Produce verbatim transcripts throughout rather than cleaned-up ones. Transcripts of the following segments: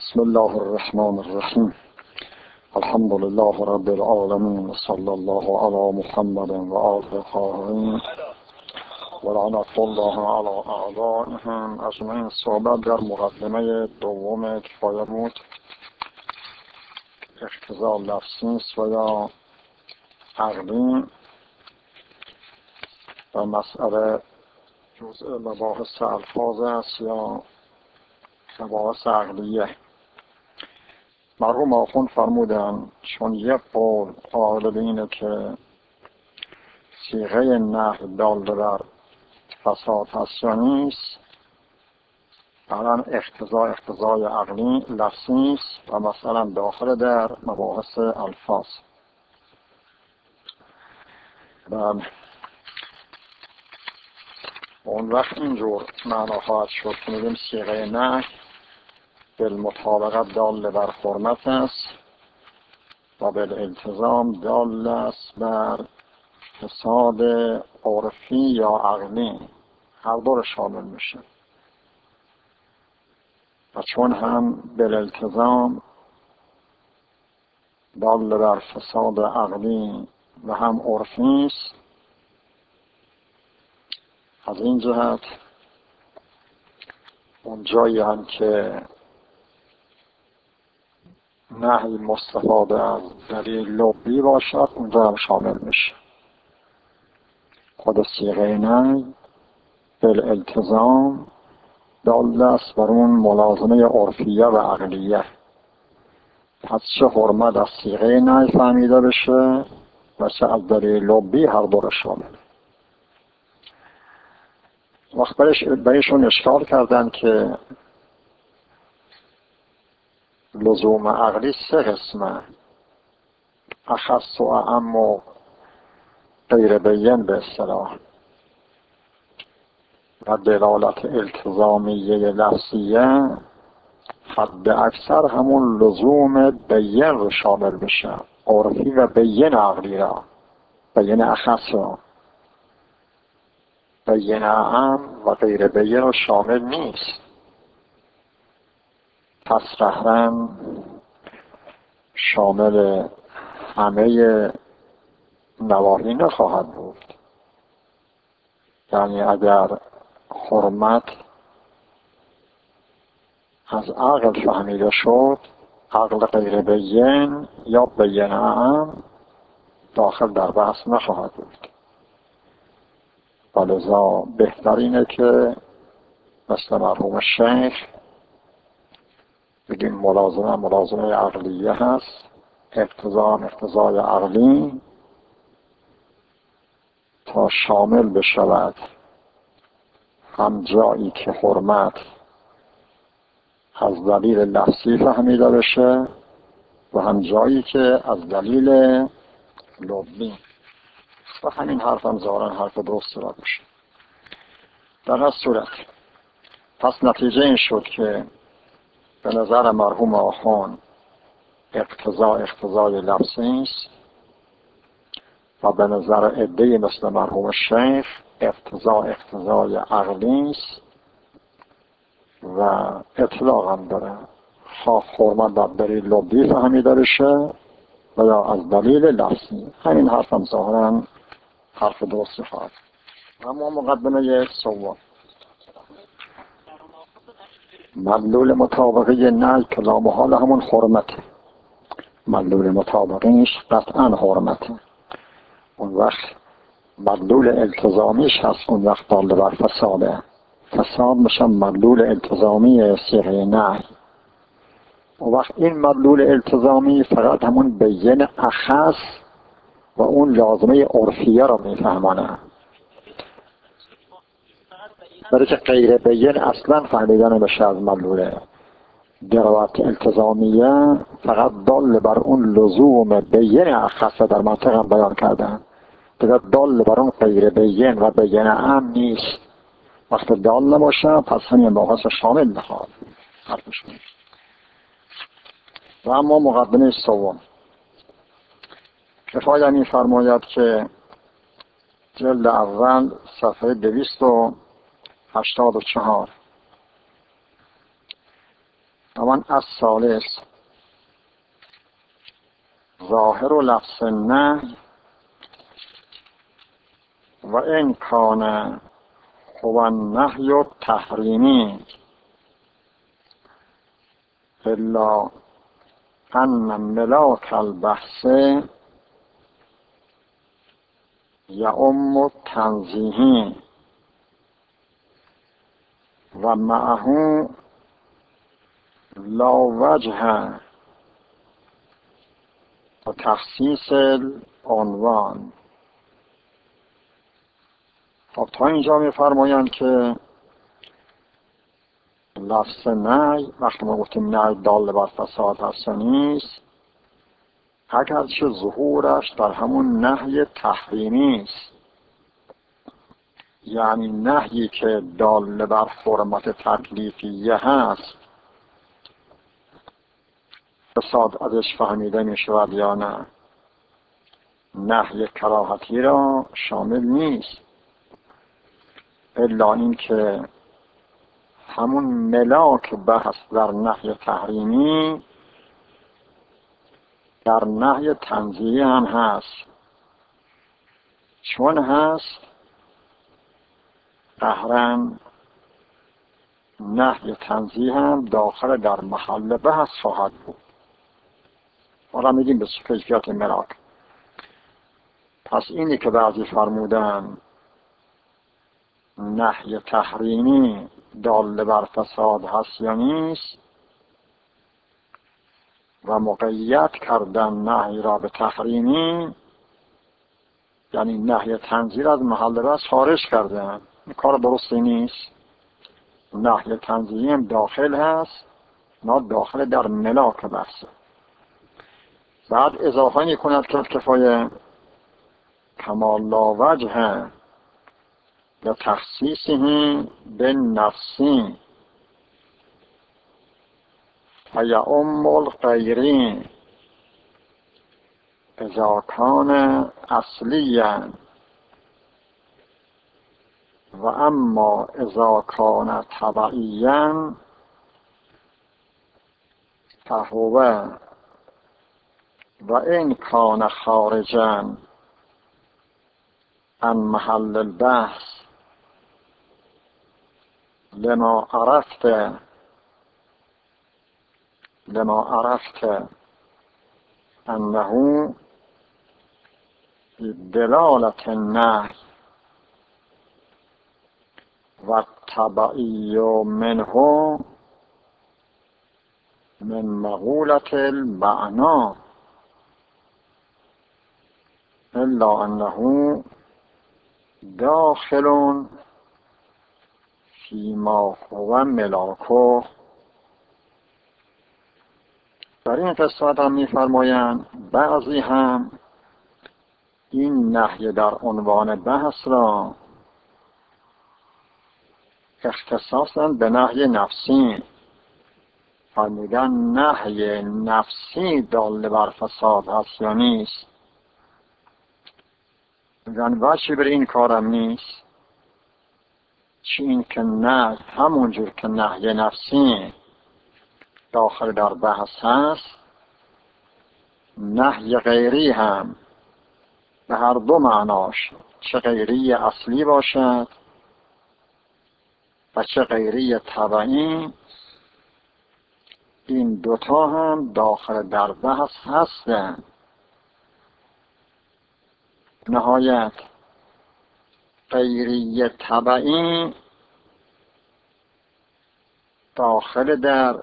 بسم الله الرحمن الرحیم. الحمد لله رب العالمین، صلی الله علی محمد و آله الطاهرین و لعنة الله علی اعدائهم اجمعین. صحبت در مقدمه دوم کفایه بود، اقتضا لفظی است و یا عقلی و مسئله جزء مباحث الفاظ است یا مباحث عقلیه. مرحوم آخوند فرمودن چون یک قول قائل به اینه که صیغه نهی دال بر فساد هست یا نیست، الان اقتضا اقتضای عقلی لفظی است و مثلا داخل در مباحث الفاظ. و اون وقت اینجور معنا خواهد شد که میگیم صیغه نهی بالمطابقت دال بر حرمت است و بالالتزام دال است بر فساد عرفی یا عقلی، هر دو رو شامل میشه. و چون هم بالالتزام دال بر فساد عقلی و هم عرفی است، از این جهت اون جایی هم که نهی مستفاده از دلیل لبی باشد اونجا هم شامل میشه. خود صیغه نهی بالالتزام دال است بر اون ملازمه عرفیه و عقلیه. پس چه حرمت از صیغه نهی فهمیده بشه و چه از دلیل لبی، هر دو رو شامل. وقت برایشون اشکال کردن که لزوم عقلی سه قسمه، اخص و اعم و غیر بین به اصطلاح، و دلالت التزامیه لفظیه حد اکثر همون لزوم بین رو شامل میشه، عرفی و بین عقلی را، بین اخص را. بین اعم و غیر بین رو شامل نیست. پس قهرن شامل همه نواهی نخواهد بود. یعنی اگر حرمت از عقل فهمیده شد، عقل غیر بین یا بین اعم داخل در بحث نخواهد بود. ولذا بهتر اینه که مثل مرحوم شیخ بگیم ملازمه ملازمه عقلیه هست، اقتضا اقتضای عقلی، تا شامل بشود هم جایی که حرمت از دلیل لفظی فهمیده بشه و هم جایی که از دلیل لبی. و همین حرف هم ظاهراً حرف درست را بشه. در هر صورت پس نتیجه این شد که به نظر مرحوم آخوند اقتضا اقتضای لفظی است و به نظر عده‌ای مثل مرحوم شیخ اقتضا اقتضای عقلی است و اطلاق هم داره، خواه حرمت در دلیل لبی فهمیده بشه و یا از دلیل لفظی. همین حرف هم ظاهراً حرف درستی خواهد. اما مقدمه سوم، مدلول مطابقه نهی که لامحال همون حرمته. مدلول مطابقیش قطعاً حرمته. اون وقت مدلول التزامیش هست اون وقت دال بر فساده. فساد میشه مدلول التزامی صیغه نهی. اون وقت این مدلول التزامی فقط همون بین اخص و اون لازمه عرفیه رو میفهمانه، برای که غیر بین اصلا فهمیده نمیشه از مدلول. دلالت التزامیه فقط دال بر اون لزوم بین اخص در منطق هم بیان کردن، دیگه دال بر اون غیر بین و بین هم نیست. وقت دال نباشه پس همین باحث شامل نخواهد حرفشون. و اما مقدمه سوم، کفایه می فرماید که جلد اول صفحه دویست و هشتاد و چهار همان از ثالث ظاهر و لفظ نهی و این کان هو النهی التحریمی الا ان ملاک البحث یعم التنزیه و معه لا وجه و تخصیص العنوان. خب تا اینجا می‌فرمایند که لفظ نهی وقتی ما گفتیم نهی دال بر فساد هست و نیست، اگرچه ظهورش در همون نهی تحریمی است، یعنی نهی که دال بر حرمت تکلیفیه هست، فساد ازش فهمیده می شود یا نه، نهی کراهتی را شامل نیست، الا این که همون ملاک بحث در نهی تحریمی در نهی تنزیهی هم هست. چون هست قهرن نهی تنزیه هم داخل در محل بحث خواهد بود. حالا میگیم به کیفیت ملاک. پس اینی که بعضی فرمودن نهی تحریمی دال بر فساد هست یا نیست و مقید کردن نهی را به تحریمی، یعنی نهی تنزیه از محل بحث خارج کردن، این کار درستی نیست. نهی تنزیه هم داخل هست، نه داخل در ملاک بحث. بعد اضافه می کند که کفایه کمال لا وجه لتخصیصه بالنفس فیعم الغیر اذا کان اصلیا و اما اذا کان تبعیا فهو و این کان خارجا عن محل البحث لما عرفت لما عرفت انه دلالة النهي والتبعي منه من مقولة المعنى إلا أنه داخل فيما هو ملاكه. در این قسمت هم می‌فرمایند بعضی هم این نهی در عنوان بحث را اختصاصاً به نهی نفسی فرمودن نهی نفسی دال بر فساد هست یا نیست. میگن وجهی بر این کارم نیست، چی این که نه همونجور که نهی نفسی داخل در بحث هست، نهی غیری هم به هر دو معناش، چه غیری اصلی باشد و چه غیری تبعی، این دوتا هم داخل در بحث هستند. نهایت غیری تبعی داخل در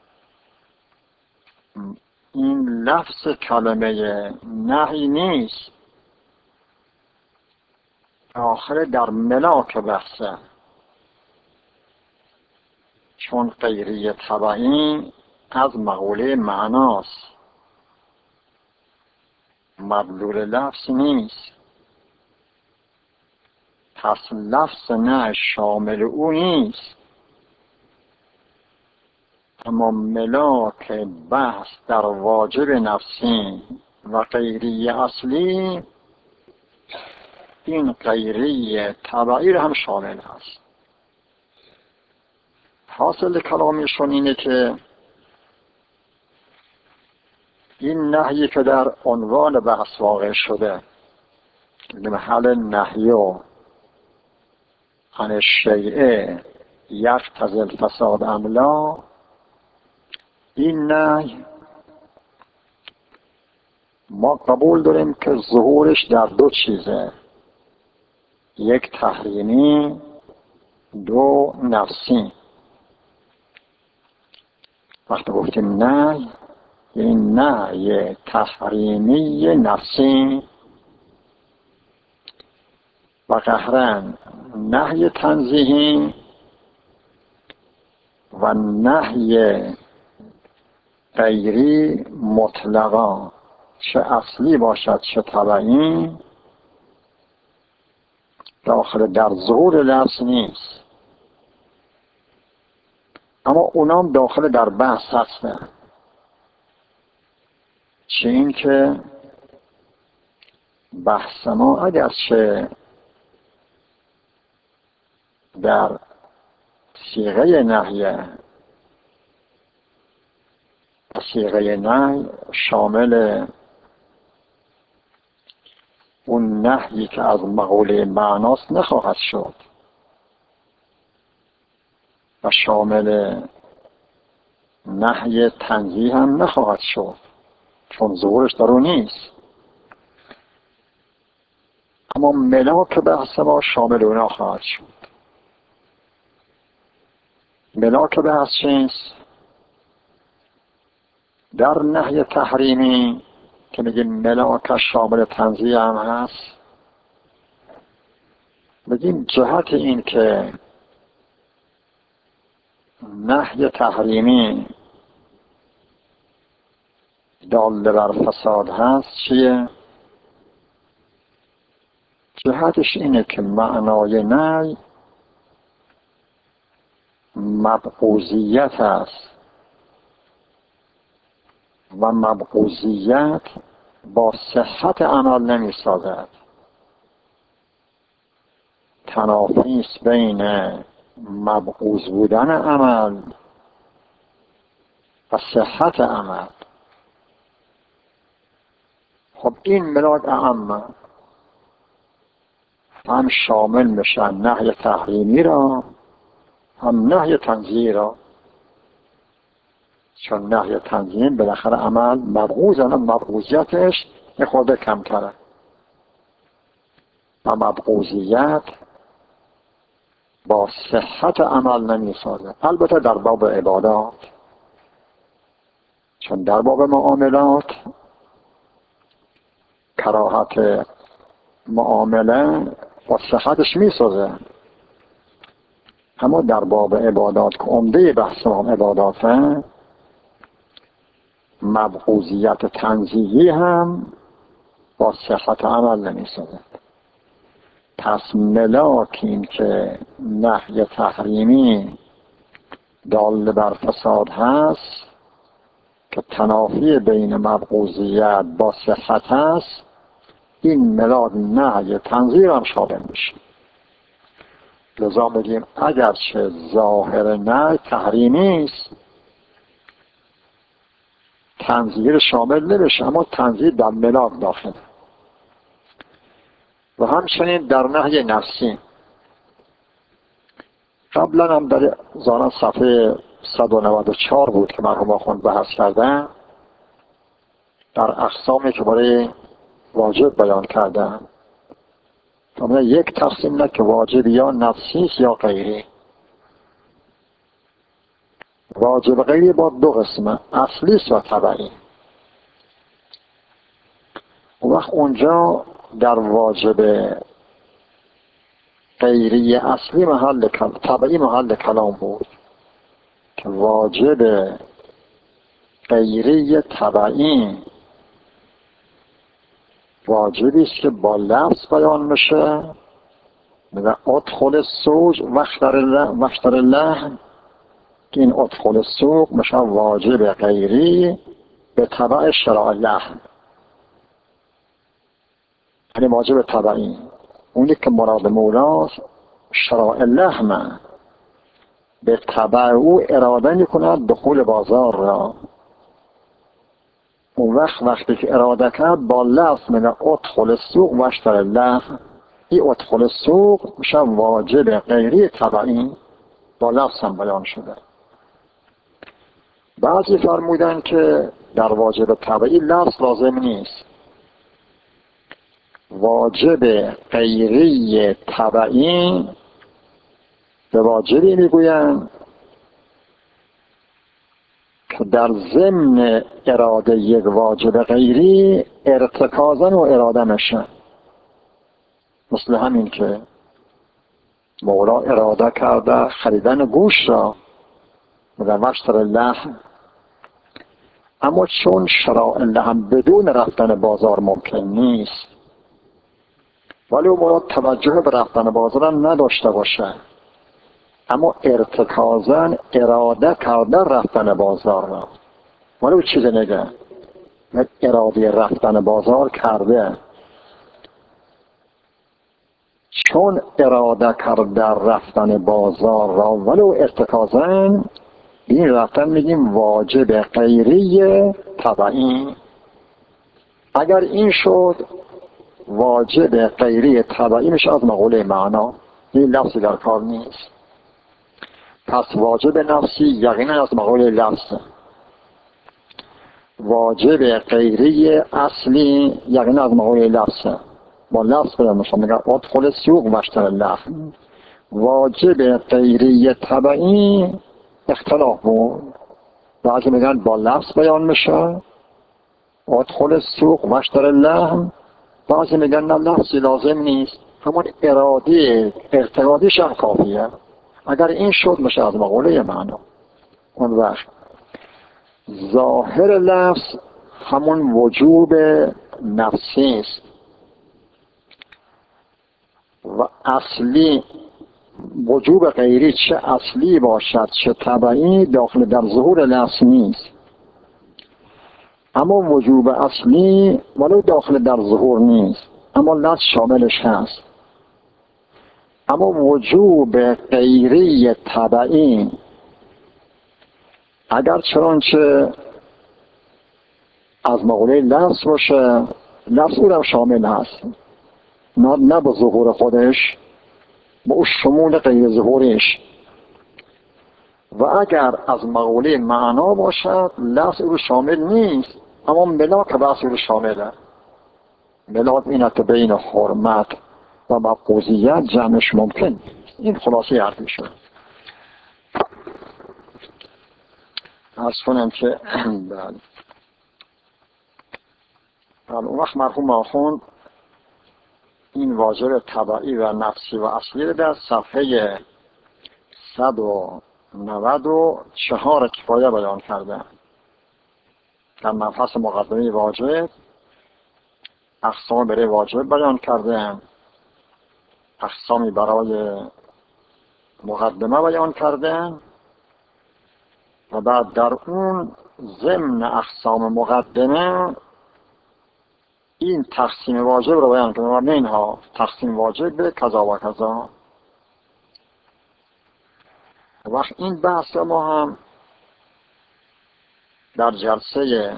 این لفظ کلمه نهی نیست، داخل در ملاک بحثه. چون غیری تبعی از مقوله معناست، مدلول لفظ نیست، پس لفظ نه شامل او نیست. اما ملاک بحث در واجب نفسی و غیری اصلی، این غیری تبعی هم شامل هست. حاصل کلامیشون اینه که این نهی که در عنوان بحث واقع شده، محل نهی و عن الشیء یقتضی الفساد ام لا، این نهی ما قبول داریم که ظهورش در دو چیزه، یک تحریمی، دو نفسی. وقتی گفتیم نهی، این نهی تحریمی نفسی و قهرن نهی تنزیهی و نهی غیری مطلقا، چه اصلی باشد چه تبعی، داخل در ظهور لفظ نیست، اما اونام داخل در بحث هستن. چه این که بحث ما اگرچه در صیغه نهیه و صیغه نهی شامل اون نهیی که از مقوله معناست نخواهد شد و شامل نهی تنزیه هم نخواهد شد، چون ظهورش در اون نیست. اما ملاک بحث ما شامل اونا خواهد شد. ملاک بحث چیست؟ در نهی تحریمی که میگیم ملاک شامل تنزیه هم هست، بگیم جهت این که نهی تحریمی دال بر فساد هست چیه؟ جهتش اینه که معنای نهی مبغوضیت است و مبغوضیت با صحت عمل نمی سازد. تنافی است بین مبغوض بودن عمل و صحت عمل. خب این ملاک اعم هم شامل میشن نهی تحریمی را هم نهی تنزیه را، چون نهی تنزیه بالاخره عمل مبغوض، انا مبغوضیتش یه خورده کم تره و مبغوضیت با صحت عمل نمی سازه. البته در باب عبادات، چون در باب معاملات کراهت معامله با صحتش می سازه، اما در باب عبادات که عمده بحث هم عباداته، مبغوضیت تنزیهی هم با صحت عمل نمی سازه. پس ملاک این که نهی تحریمی دال بر فساد هست که تنافی بین مبغوضیت با صحت هست، این ملاک نهی تنزیه هم شامل میشه. لذا بگیم اگرچه ظاهر نهی تحریمی است، تنزیه شامل نمیشه، اما تنزیه در ملاک داخل. و همچنین در نهی نفسی قبلا هم در ظاهرا صفحه صد و نود و چهار بود که مرحوم آخوند بحث کردن، در اقسامی که برای واجب بیان کردن، اما یک تقسیم نه که واجب یا نفسی یا غیری. واجب غیری با دو قسمه، اصلی و تبعی. و وقت اونجا در واجب غیری اصلی محل کلام، تبعی محل کلام بود که واجب غیری تبعی واجبی است که با لفظ بیان میشه، میگه ادخل السوق واشتر اللحم، که این ادخل السوق میشه واجب غیری به تبع شراء اللحم، یعنی واجب تبعی. اونی که مراد مولاست شراء اللحم، به تبع او اراده میکند دخول بازار را، اون وقت وقتی که اراده کرد با لفظ میگه ادخل السوق و اشتر اللحم، این ادخل السوق میشه واجب غیری طبعی، با لفظ هم بیان شده. بعضی فرمودن که در واجب طبعی لفظ لازم نیست، واجب غیری طبعی به واجبی میگوین که در ضمن اراده یک واجب غیری ارتکازن و اراده میشه. مثل همین که مولا اراده کرده خریدن گوشت را در وشتر لحم، اما چون شراء لحم بدون رفتن بازار ممکن نیست، ولی او مولا توجه به رفتن بازار نداشته باشه، اما ارتکازن اراده کرده رفتن بازار را، ولی او چیزی نگه اراده رفتن بازار کرده. چون اراده کرده رفتن بازار را ولو ارتکازن، این رفتن میگیم واجب غیری طبعی. اگر این شد واجب غیری طبعی میشه از مقوله معنا، این لفظی در کار نیست. پس واجب نفسی یقینا از مقوله لفظ، واجب غیری اصلی یقینا از مقوله لفظ، با لفظ بدن میشه میگه ادخل السوق و اشتر اللحم. واجب غیری طبعی اختلاف بود، بعضی میگن با لفظ بیان میشه ادخل السوق و اشتر اللحم، بعضی میگن نه لفظی لازم نیست، همون اراده ارتقادیش هم کافیه. اگر این شد میشه از مقوله معنا. اون وقت ظاهر لفظ همون وجوب نفسی است و اصلی وجوب غیری چه اصلی باشد چه طبعی داخل در ظهور لفظ نیست، اما وجوب اصلی ولو داخل در ظهور نیست اما لفظ شاملش هست. اما وجوب غیری طبعی اگر چنانچه از مقوله لفظ باشه، لفظ او هم شامل هست، نه نه به ظهور خودش، با او شمول غیر ظهورش. و اگر از مقوله معنا باشد لفظ او شامل نیست، اما ملاک بحث او شامله. ملاک اینه که بین حرمت و مفقودیت جمعش ممکن. این خلاصه حرف میشه. عرض کنم که بله اون وقت مرحوم آخوند این واجب طبعی و نفسی و اصلی در صفحه صد و نود و چهار کفایه بیان کرده. در مبحث مقدمه واجب اقسام برای واجب بیان کرده، اقسامی برای مقدمه بیان کرده و بعد در اون ضمن اقسام مقدمه این تقسیم واجب رو بیان کرده و اینها تقسیم واجب به کذا و کذا. وقت این بحث ما هم در جلسه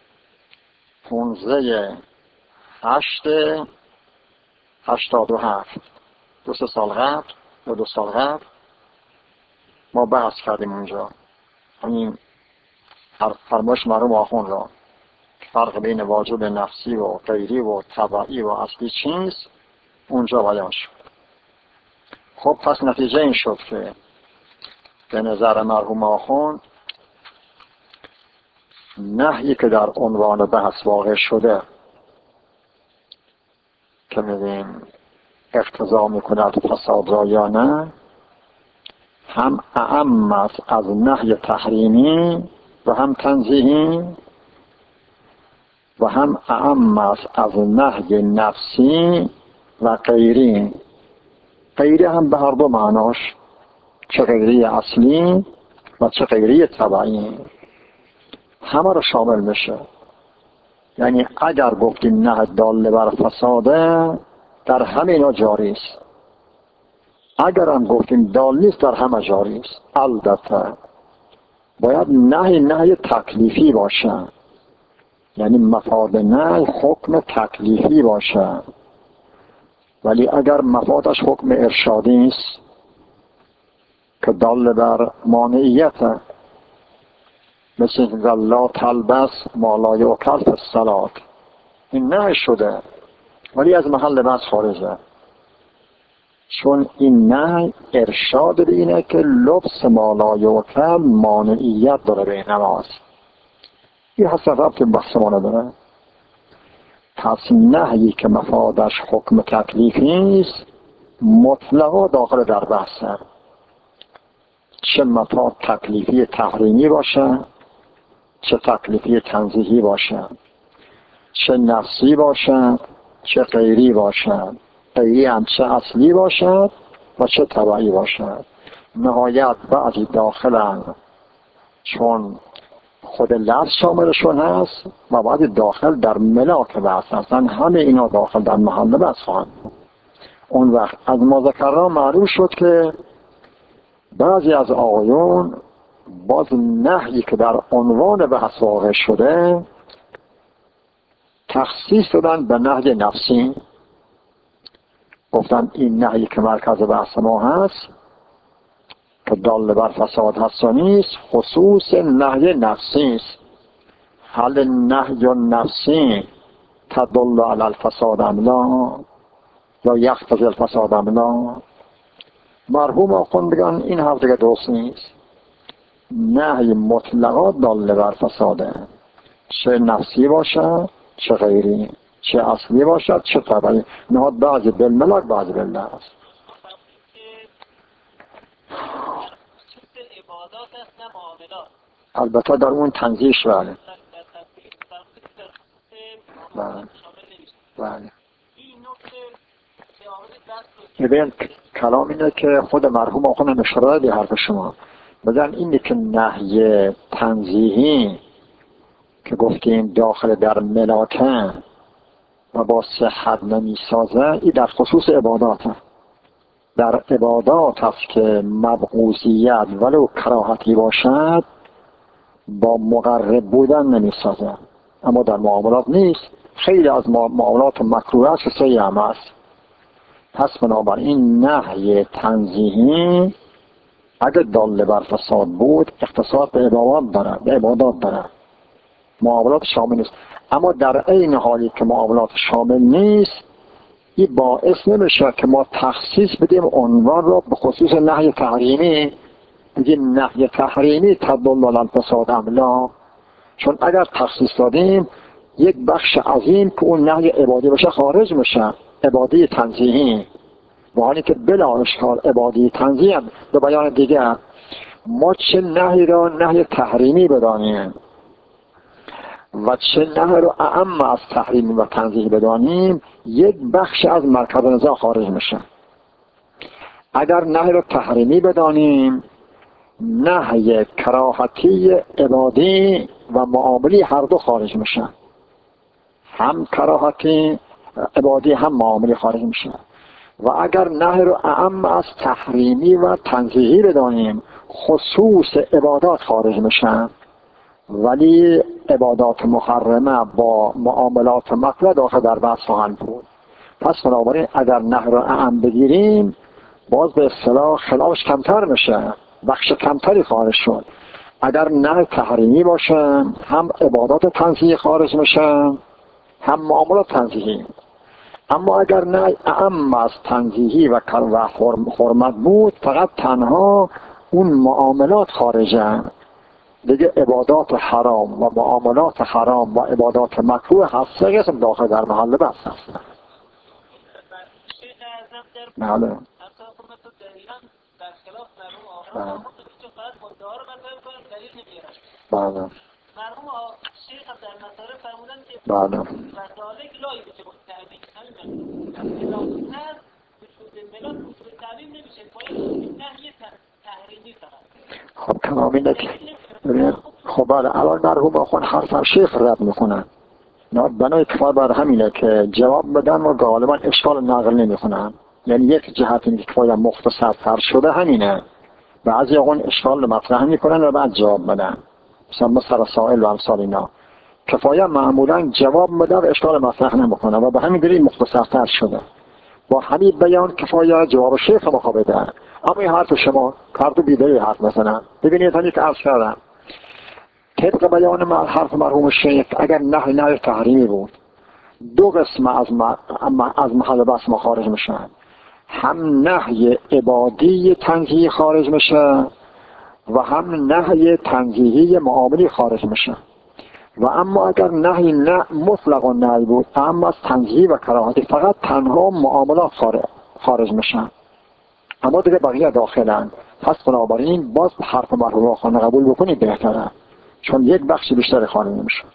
پونزده هشت هشتاد و هفت دو سه سال قبل و دو سال قبل ما بحث کردیم اونجا. همین فرمایش مرحوم آخوند را فرق بین واجب نفسی و غیری و طبعی و اصلی چیست اونجا بیان شد. خب پس نتیجه این شد که به نظر مرحوم آخوند نهی که در عنوان بحث واقع شده که میگیم اقتضا میکند فساد را یا نه، هم اعم است از نهی تحریمی و هم تنزیهی و هم اعم است از نهی نفسی و غیری. غیری هم به هر دو معناش، چه غیری اصلی و چه غیری طبعی، همه رو شامل میشه. یعنی اگر گفتیم نه دال بر فساده در همه اینا جاری است، اگر هم گفتیم دال نیست در همه جاری است. البته باید نهی نهی تکلیفی باشه، یعنی مفاد نهی حکم تکلیفی باشه، ولی اگر مفادش حکم ارشادی است که دال بر مانعیت، مثل که لا تلبس ما لا یؤکل فی الصلاة، این نهی شده ولی از محل بحث خارجه، چون این نهی ارشاد به اینه که لبس ما لا یؤکل مانعیت داره به نماز. این حسن ربط به بحث ما نداره. پس نهی که مفادش حکم تکلیفی است مطلقا داخل در بحثه، چه مفاد تکلیفی تحریمی باشه، چه تکلیفی تنزیهی باشه، چه نفسی باشه چه غیری باشه، غیری هم چه اصلی باشه و چه تبعی باشه. نهایت بعضی داخلن چون خود لفظ شاملشون هست و بعضی داخل در ملاک بحث هستن، همه اینا داخل در محل بحث خواهند. اون وقت از مذکران معلوم شد که بعضی از آقایون باز نهی که در عنوان بحث واقع شده تخصیص دادن به نهی نفسی، گفتن این نهی که مرکز بحث ما هست که دال بر فساد هست و نیست، خصوص نهی نفسی است. هل نهی نفسی تدل علی الفساد ام لا یا یقتضی الفساد ام لا؟ مرحوم آخوند بگن این حرف دیگه درست نیست. نهی مطلقا دال بر فساده، چه نفسی باشه چه غیری، چه اصلی باشد چه طبعی. نهاد بعضی بالملاک بعضی باللفظ. البته در اون تنزیش بله بله بله. ببین کلام اینه که خود مرحوم آقا هم اشاره دی حرف شما بگن اینه که نهی تنزیهی که گفتیم داخل در ملاکه و با صحت نمی سازه، این در خصوص عبادات هست. در عبادات هست که مبغوضیت ولو کراهتی باشد با مقرب بودن نمی سازه، اما در معاملات نیست. خیلی از معاملات مکروه است که سیئه هم است. پس بنابراین نهی تنزیهی اگر دال بر فساد بود اختصاص به عبادات داره، به عبادات داره، معاملات شامل نیست. اما در عین حالی که معاملات شامل نیست، این باعث نمیشه که ما تخصیص بدیم عنوان را به خصوص نهی تحریمی، بگیم نهی تحریمی تدل علی الفساد ام لا، چون اگر تخصیص دادیم یک بخش عظیم که اون نهی عبادی باشه خارج میشه، عبادی تنزیهی، و حالی که بلا اشکال عبادی تنزیهی هم. به بیان دیگه ما چه نهی را نهی تحریمی بدانیم و چه نهی رو اعم از تحریمی و تنزیهی بدانیم، یک بخش از مرکز نزاع خارج میشه. اگر نهی رو تحریمی بدانیم، نهی کراهتی عبادی و معاملی هر دو خارج میشه، هم کراهتی عبادی هم معاملی خارج میشه. و اگر نهی رو اعم از تحریمی و تنزیهی بدانیم، خصوص عبادات خارج میشن، ولی عبادات محرمه با معاملات مکروه داخل در بحث خواهند بود. پس بنابراین اگر نهی رو اعم بگیریم باز به اصطلاح خلافش کمتر میشه، بخش کمتری خارج شد. اگر نهی تحریمی باشه هم عبادات تنزیهی خارج میشن هم معاملات تنزیهی. اما اگر نه اعم از تنزیهی و حرمت بود، فقط تنها اون معاملات خارجه، دیگه عبادات حرام و معاملات حرام و عبادات مکروه هست سه قسم داخل در محل بحث هستن. بله بله مرحوم شیخ هم در مسائل فرمودن که بله مسالک لای بشه با تعبیر همین ملاد هست وجود ملاد وجود تعبیر نمیشه، باید نهی تحریمی فقط. خب تمام اینه که خب بله الان مرحوم آخوان حرف شیخ رد میکنن، بنای کفار بر همینه که جواب بدن و غالبا اشکال نقل نمیکنن. یعنی یک جهت این که کفار مختصر تر شده همینه، بعضی آقایون اشکال مطرح میکنن و بعد جواب بدن، مثلا مثل سائل و امثال اینا. کفایه معمولا جواب میده و اشکال مطرح نمیکنه و به همین دلیل مختصرتر شده. با همین بیان کفایه جواب شیخ مخابه ده. اما این حرف شما کارتو بیداری حرف مثلا ببینید همین که عرض کردم طبق بیان من حرف مرحوم شیخ اگر نهی نهی تحریمی بود دو قسم از, از محل بحث ما خارج میشن، هم نهی عبادی تنزیهی خارج میشه و هم نهی تنزیهی معاملی خارج میشه. و اما اگر نهی نه مطلق و نهی بود اما از تنزیهی و کراهتی فقط تنها معاملات خارج میشن، اما دیگه بقیه داخلن. پس بنابراین باز حرف مرحوم آخوان قبول بکنید بهتره، چون یک بخش بیشتر خارج نمیشه.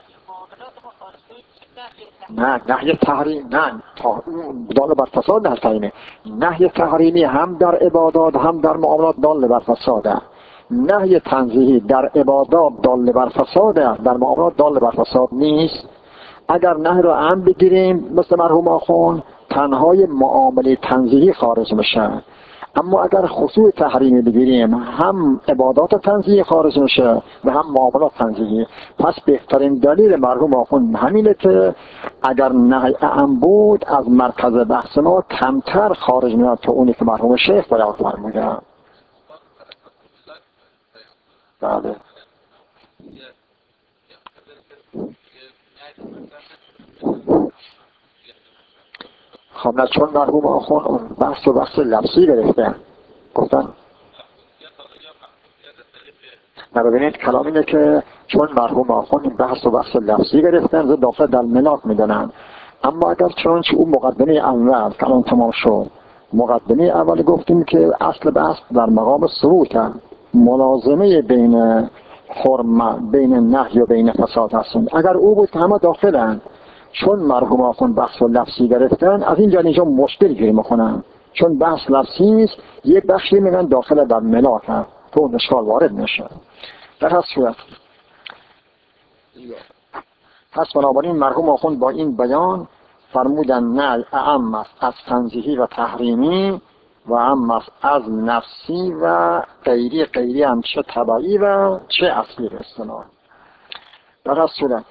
نه نهی تحریم نه دال بر فساد نه تحریمی. نهی تحریمی هم در عبادات هم در معاملات دال بر فساده. نهی تنزیهی در عبادات دال بر فساده، در معاملات دال بر فساد نیست. اگر نهی رو عام بگیریم مثل مرحوم آخوان تنهای معامله تنزیهی خارج میشه، اما اگر خصوص تحریمی بگیریم هم عبادات تنزیهی خارج میشه و هم معاملات تنزیهی. پس بهترین دلیل مرحوم آخوان همینه که اگر نهی عام بود از مرکز بحث ما کمتر خارج میاد تا اونی که مرحوم شیخ بیان فرمودن. بله خب نه، چون مرحوم آخوان بحث و بحث لفظی گرفتن گفتن نه. ببینید کلام اینه که چون مرحوم آخوان این بحث و بحث لفظی گرفتن داخل در ملاک میدونن، اما اگر چنانچه اون مقدمه اول کلام تمام شد، مقدمه اول گفتیم که اصل بحث در مقام ثبوت ملازمه بین حرمت بین نهی و بین فساد هستند. اگر او بود که همه داخلن، چون مرحوم آخوان بحث و لفظی گرفتن از اینجا اینجا مشکل گیری میکنن، چون بحث لفظی نیست یک بخشی میگن داخل در ملاک هم تو اون اشکال وارد نشه. در هر صورت پس بنابراین مرحوم آخوان با این بیان فرمودن نه اعم است از تنزیهی و تحریمی و اعم است از نفسی و غیری غیری هم چه طبعی و چه اصلی به اصطلاح. در هر صورت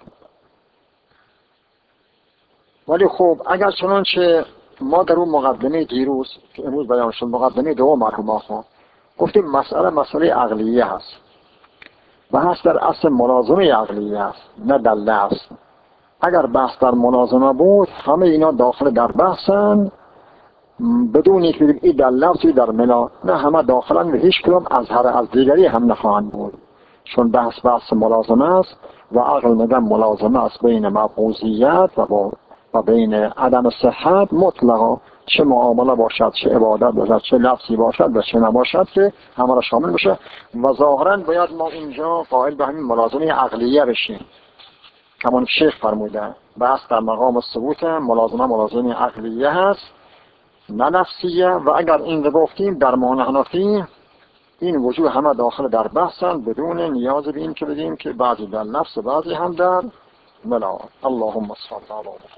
ولی خب اگر چنانچه ما در اون مقدمه دیروز که امروز بیان شد مقدمه دوم مرحوم آخوان گفتیم مسئله مسئله عقلیه هست و هست در اصل ملازمه عقلیه هست نه در لفظ. اگر بحث در ملازمه بود همه اینا داخل در بحثن بدون اینکه بگیم این در لفظ این در ملا، نه همه داخلن و هیچ کدام از هر از دیگری هم نخواهند بود، چون بحث بحث ملازمه است و عقل میگن ملازمه است بین مبعوضیت و با و بین عدم صحت مطلقا، چه معامله باشد چه عبادت باشد چه لفظی باشد و چه نباشد که همه را شامل بشه. و ظاهرا باید ما اینجا قائل به همین ملازمه عقلیه بشیم کمان شیخ فرموده بحث در مقام ثبوت ملازمه ملازمه عقلیه هست نه نفسیه. و اگر این رو گفتیم در معنی حنفی این وجود همه داخل در بحثن بدون نیاز به این که بگیم که بعضی در نفس و بعضی هم در ملا. اللهم صل علی